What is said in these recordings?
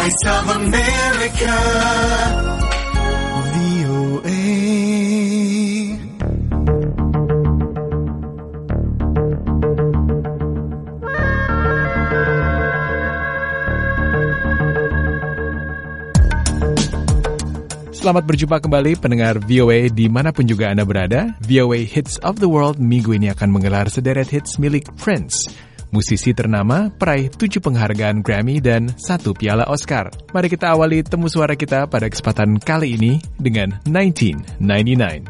Voice of America, VOA. Selamat berjumpa kembali pendengar VOA dimanapun juga Anda berada. VOA Hits of the World minggu ini akan menggelar sederet hits milik Prince. Musisi ternama peraih 7 penghargaan Grammy dan 1 piala Oscar. Mari kita awali temu suara kita pada kesempatan kali ini dengan 1999.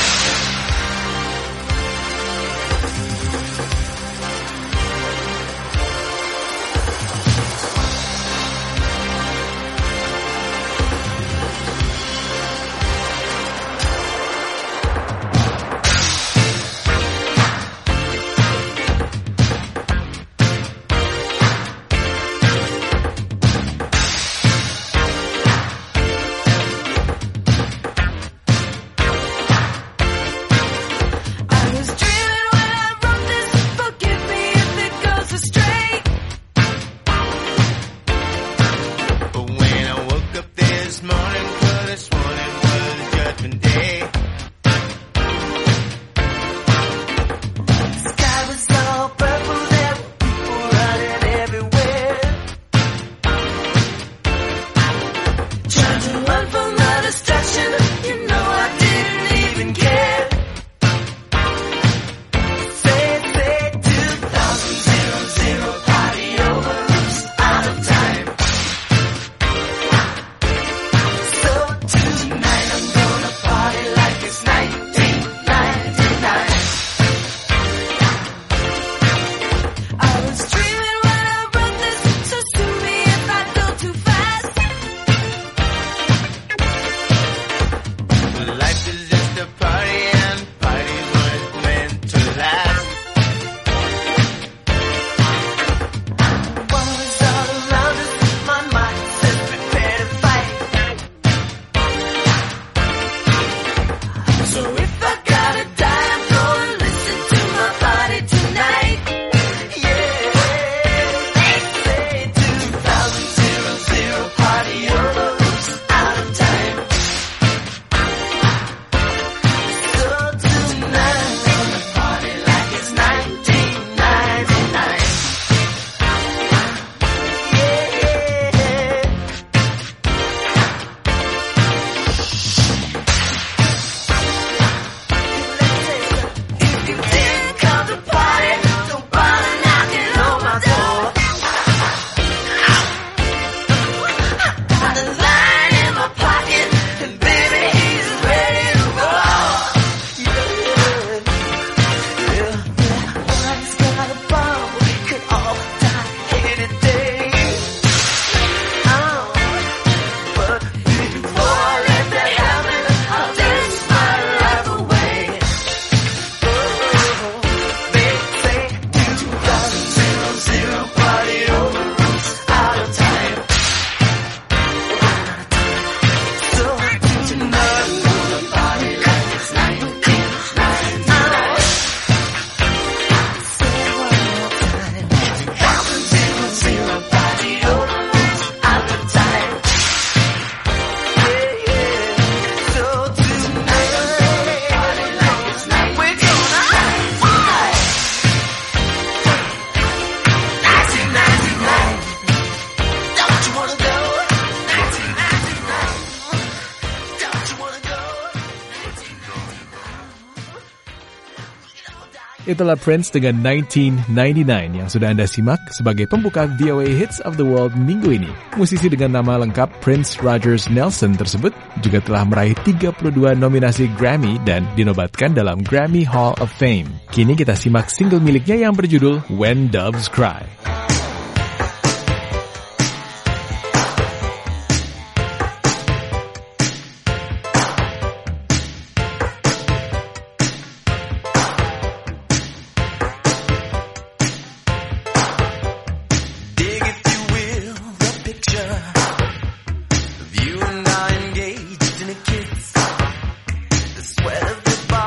Itulah Prince dengan 1999 yang sudah Anda simak sebagai pembuka VOA Hits of the World minggu ini. Musisi dengan nama lengkap Prince Rogers Nelson tersebut juga telah meraih 32 nominasi Grammy dan dinobatkan dalam Grammy Hall of Fame. Kini kita simak single miliknya yang berjudul When Doves Cry.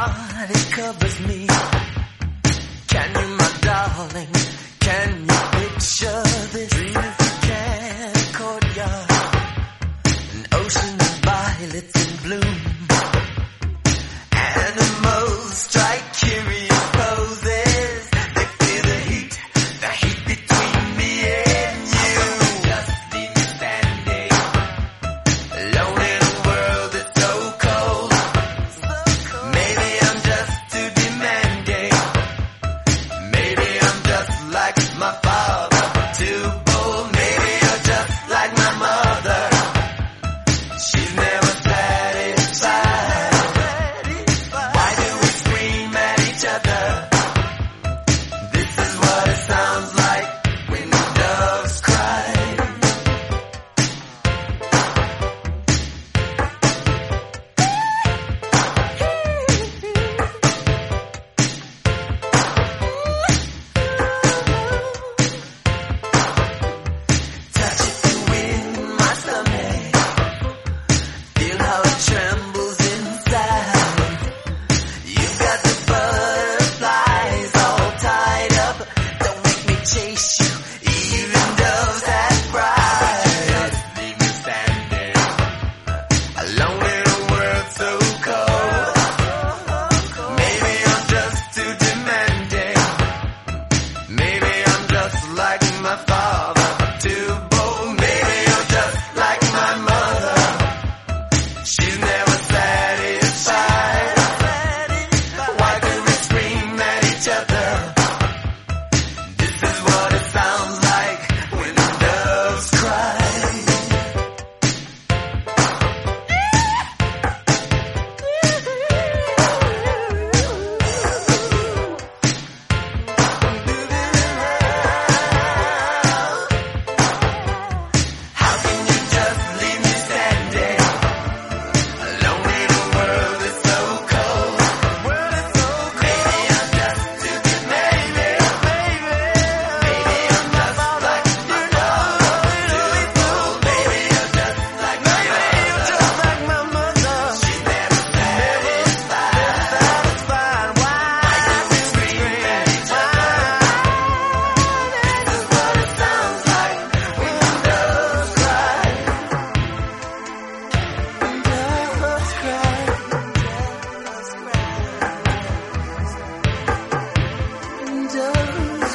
Covers me. Can you, my darling, can you pick chase you, even doves that fly. Just leave me standing alone in a world so cold. Maybe I'm just too demanding. Maybe I'm just like my father, too bold. Maybe I'm just like my mother. She's never satisfied. Why do we scream at each other? This is what it sounds like when the doves cry. How can you just leave me standing alone in a world that's so cold? Maybe I'm just too demanding. Maybe I'm just like my father, too bold. Maybe I'm just like my mother. She's never satisfied. Why do we scream at each other? This is what it sounds like when the doves cry. Doves cry. Doves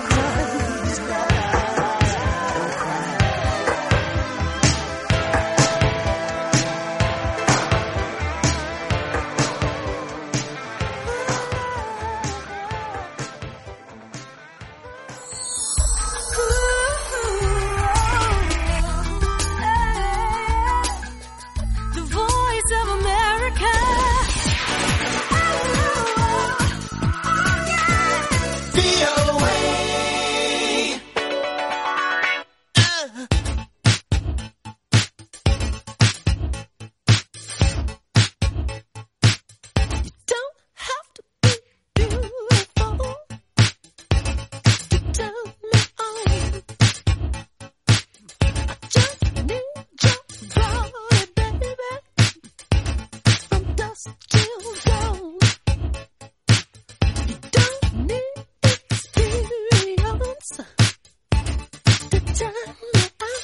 The voice of America. Don't have to be beautiful to turn me on. I just need your body, baby, from dusk till dawn. You don't need experience to turn me on.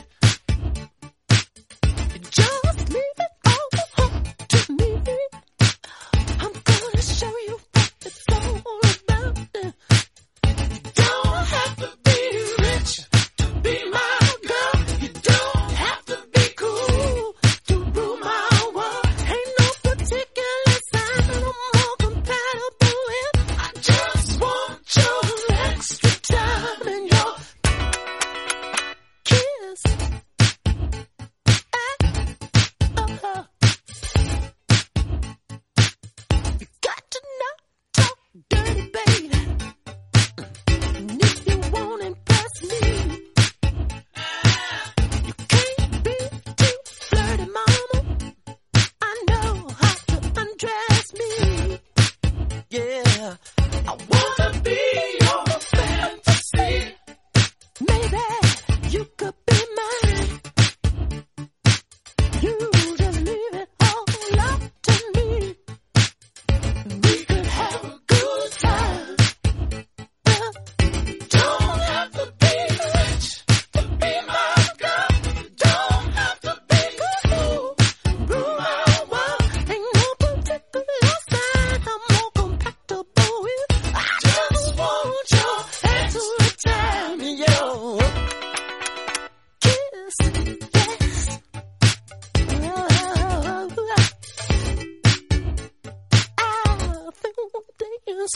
Just leave it all to me. I'm gonna show you what it's all about. You don't have to be rich to be my girl. You don't have to be cool to rule my world. Ain't no particular sign I'm more compatible with. I just want your extra time and your kiss. You got to not talk dirty, baby. And if you won't impress me, you can't be too flirty, mama. I know how to undress me. Yeah, I wanna be your fantasy. Maybe you could be mine. You just leave it all up to me. We could have a good time. Don't have to be rich to be my girl. Don't have to be cool, rule my world. Ain't no particular sign I'm more compatible with. I just want your extra time and your kiss. Yes. I feel this.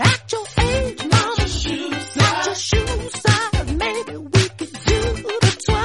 At your age, mama, at your shoe size, maybe we could do the 12.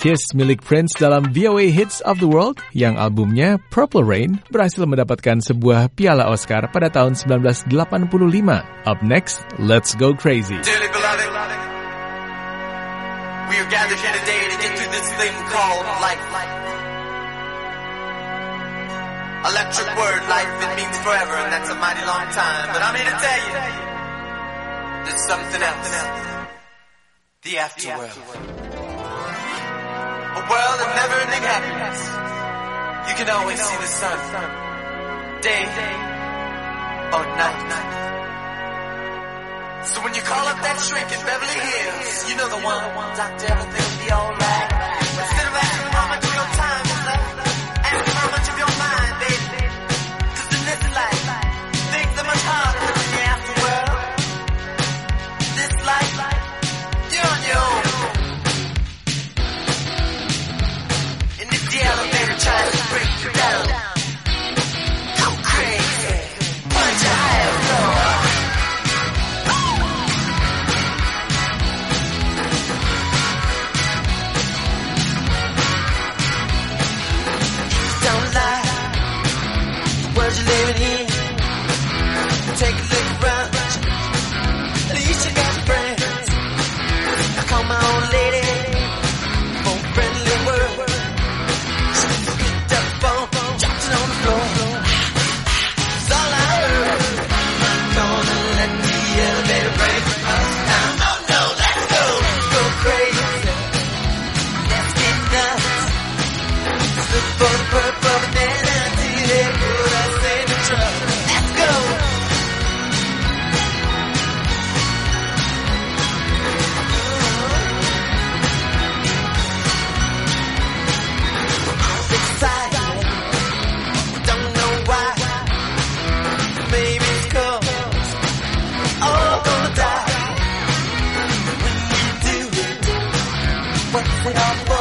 Kiss milik Prince dalam VOA Hits of the World yang albumnya Purple Rain berhasil mendapatkan sebuah piala Oscar pada tahun 1985. Up next, Let's Go Crazy. Dearly beloved, we are gathered here today to get through this thing called life. Electric word, life, it means forever, and that's a mighty long time. But I'm here to tell you, there's something else. The afterworld. A world of never-ending happiness. You can always see the sun, day or night. So when you call up that shrink in Beverly Hills, you know the one, doctor, everything will be alright. Instead of asking how much of your time is left, ask how much of your mind, baby. 'Cause in this life, things are much harder than in the afterworld. This life, you're on your own. And if the elevator tries to break you down, go crazy, punch a higher floor. Don't lie, the world you're living in. Take a look around, at least you got friends. I call my old lady for a friendly word. She picked up the phone, dropped it on the floor. It's all I heard. I'm gonna let the elevator break us down. Oh no, let's go crazy. Let's get nuts. Look for the purple banana till they put us in the truck. Let's go. I'm excited. Don't know why. Maybe it's 'cause all gonna die. When we do, what's it all for?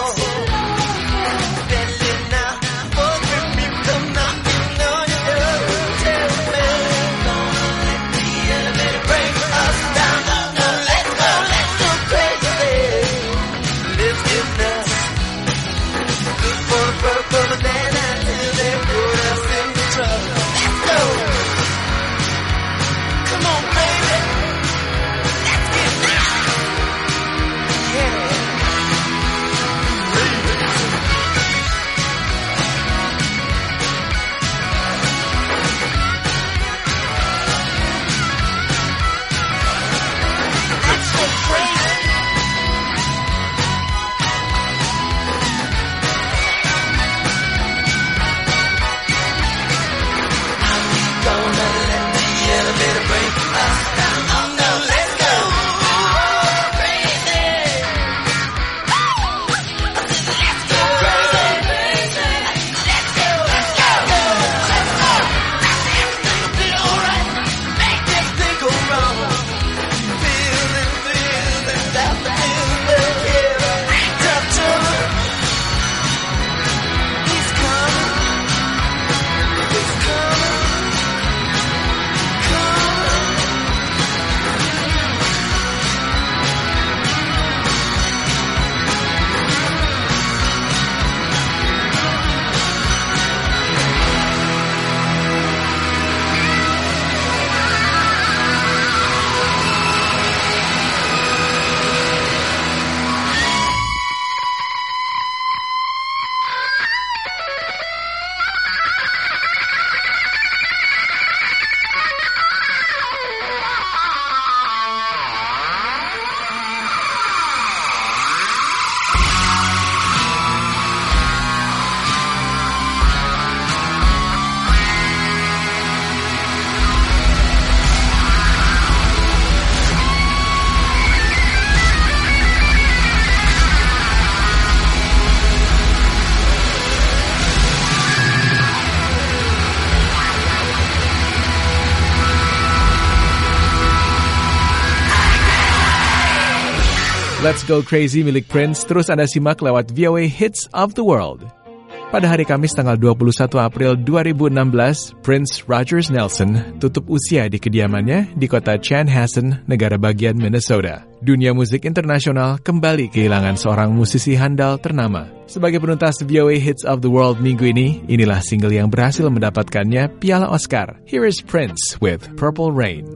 Let's Go Crazy milik Prince terus Anda simak lewat VOA Hits of the World. Pada hari Kamis tanggal 21 April 2016, Prince Rogers Nelson tutup usia di kediamannya di kota Chanhassen, negara bagian Minnesota. Dunia musik internasional kembali kehilangan seorang musisi handal ternama. Sebagai penuntas VOA Hits of the World minggu ini, inilah single yang berhasil mendapatkannya piala Oscar. Here is Prince with Purple Rain.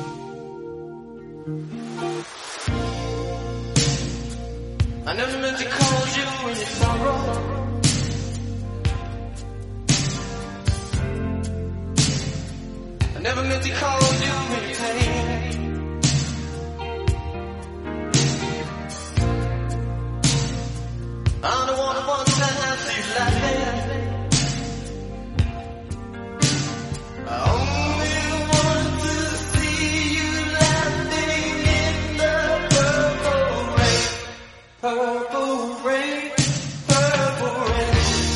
I never meant to call you in your sorrow. I never meant to call you in your pain. I'm the one who wants to have you laughing. I only want to see you laughing in the purple rain. Purple rain, purple rain.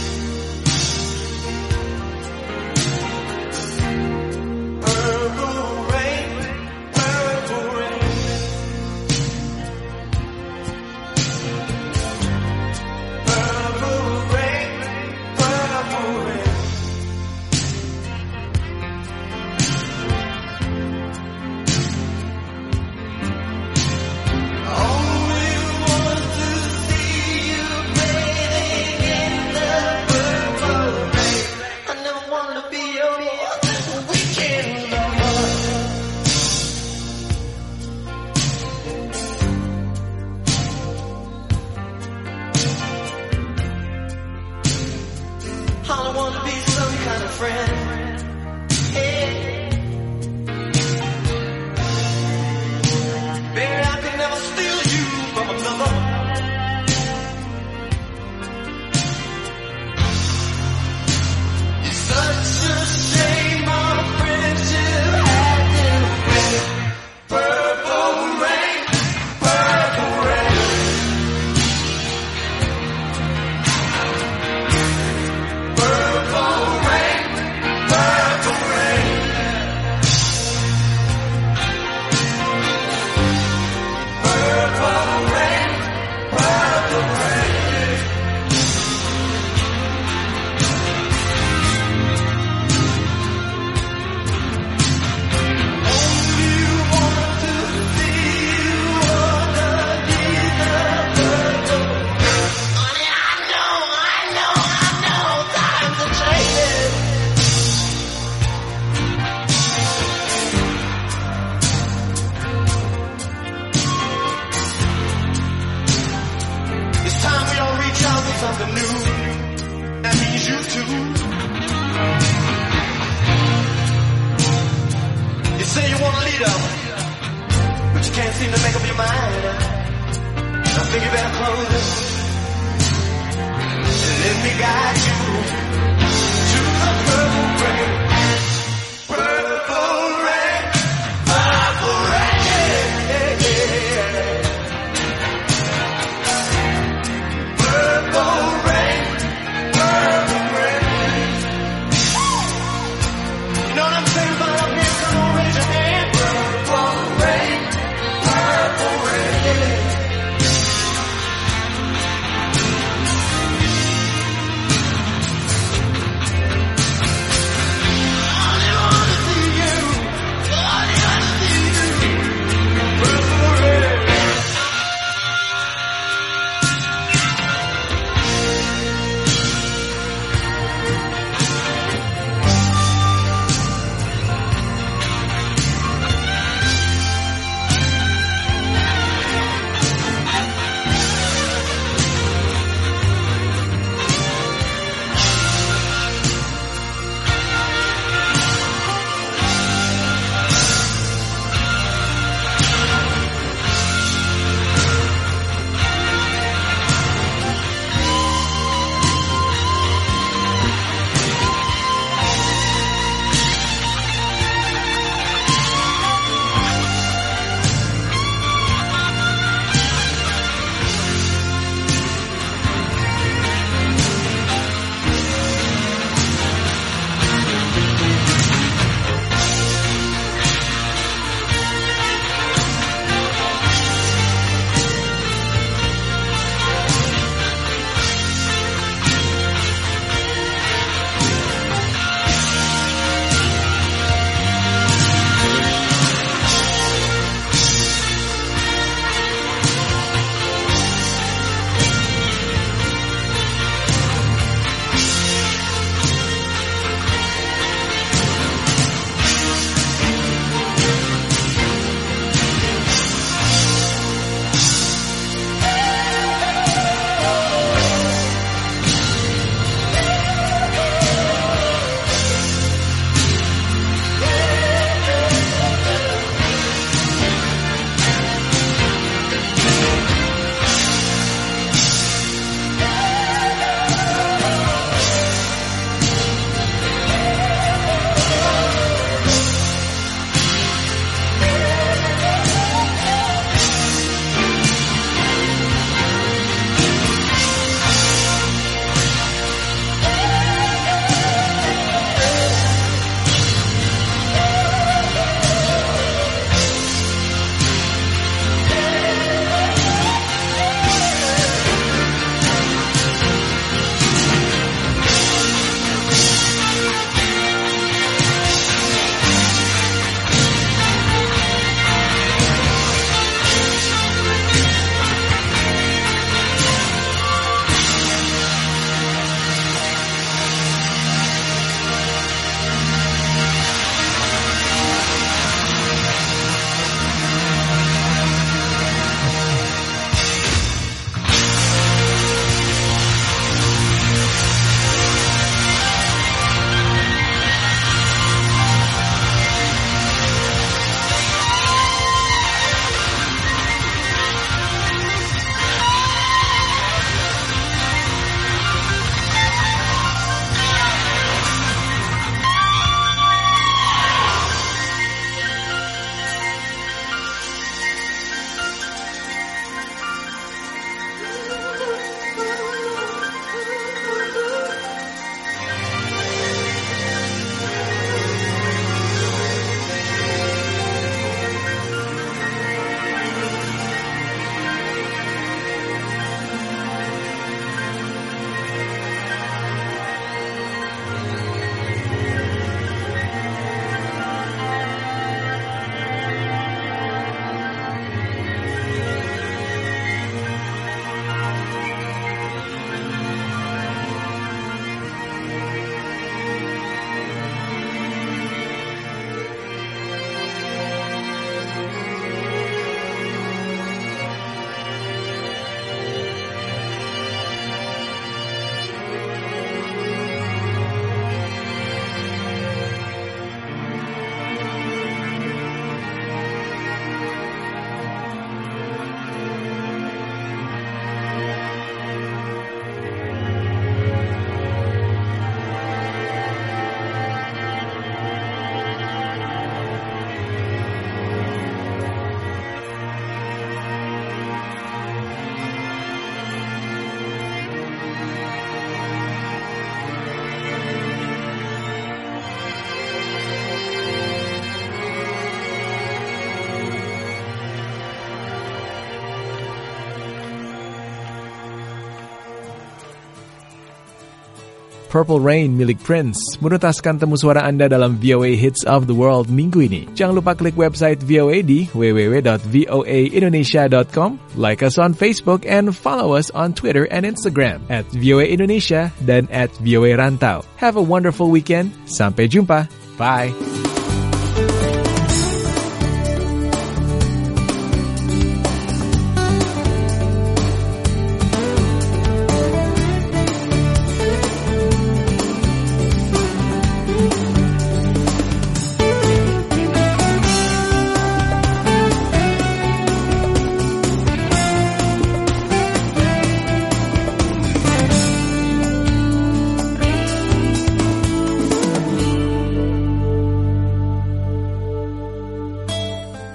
Purple rain, purple rain. Purple rain, purple rain. Only want to see you bathing in the purple rain. I never wanted to be your weekend lover. I don't want to be some kind of friend. Hey. Baby, I could never steal you from another. It's such a shame our friendship hasn't been. Purple rain, purple rain. Purple rain, purple rain. Purple rain, purple rain. Only want to see you underneath the purple rain. Honey, I know, times are changing. It's time we all reach out for something new. That means you too. You say you want a leader, but you can't seem to make up your mind. I think you better close it and let me guide you to the purple rain. Purple rain, purple rain. Purple rain, purple rain. You know what I'm saying about up here? Come on, raise your hand. Purple rain, purple rain. Purple Rain milik Prince menuntaskan temu suara Anda dalam VOA Hits of the World minggu ini. Jangan lupa klik website VOA di www.voaindonesia.com, like us on Facebook, and follow us on Twitter and Instagram @VOA Indonesia dan @VOA Rantau. Have a wonderful weekend. Sampai jumpa. Bye.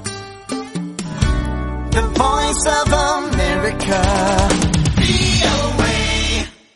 The Voice of America. VOA.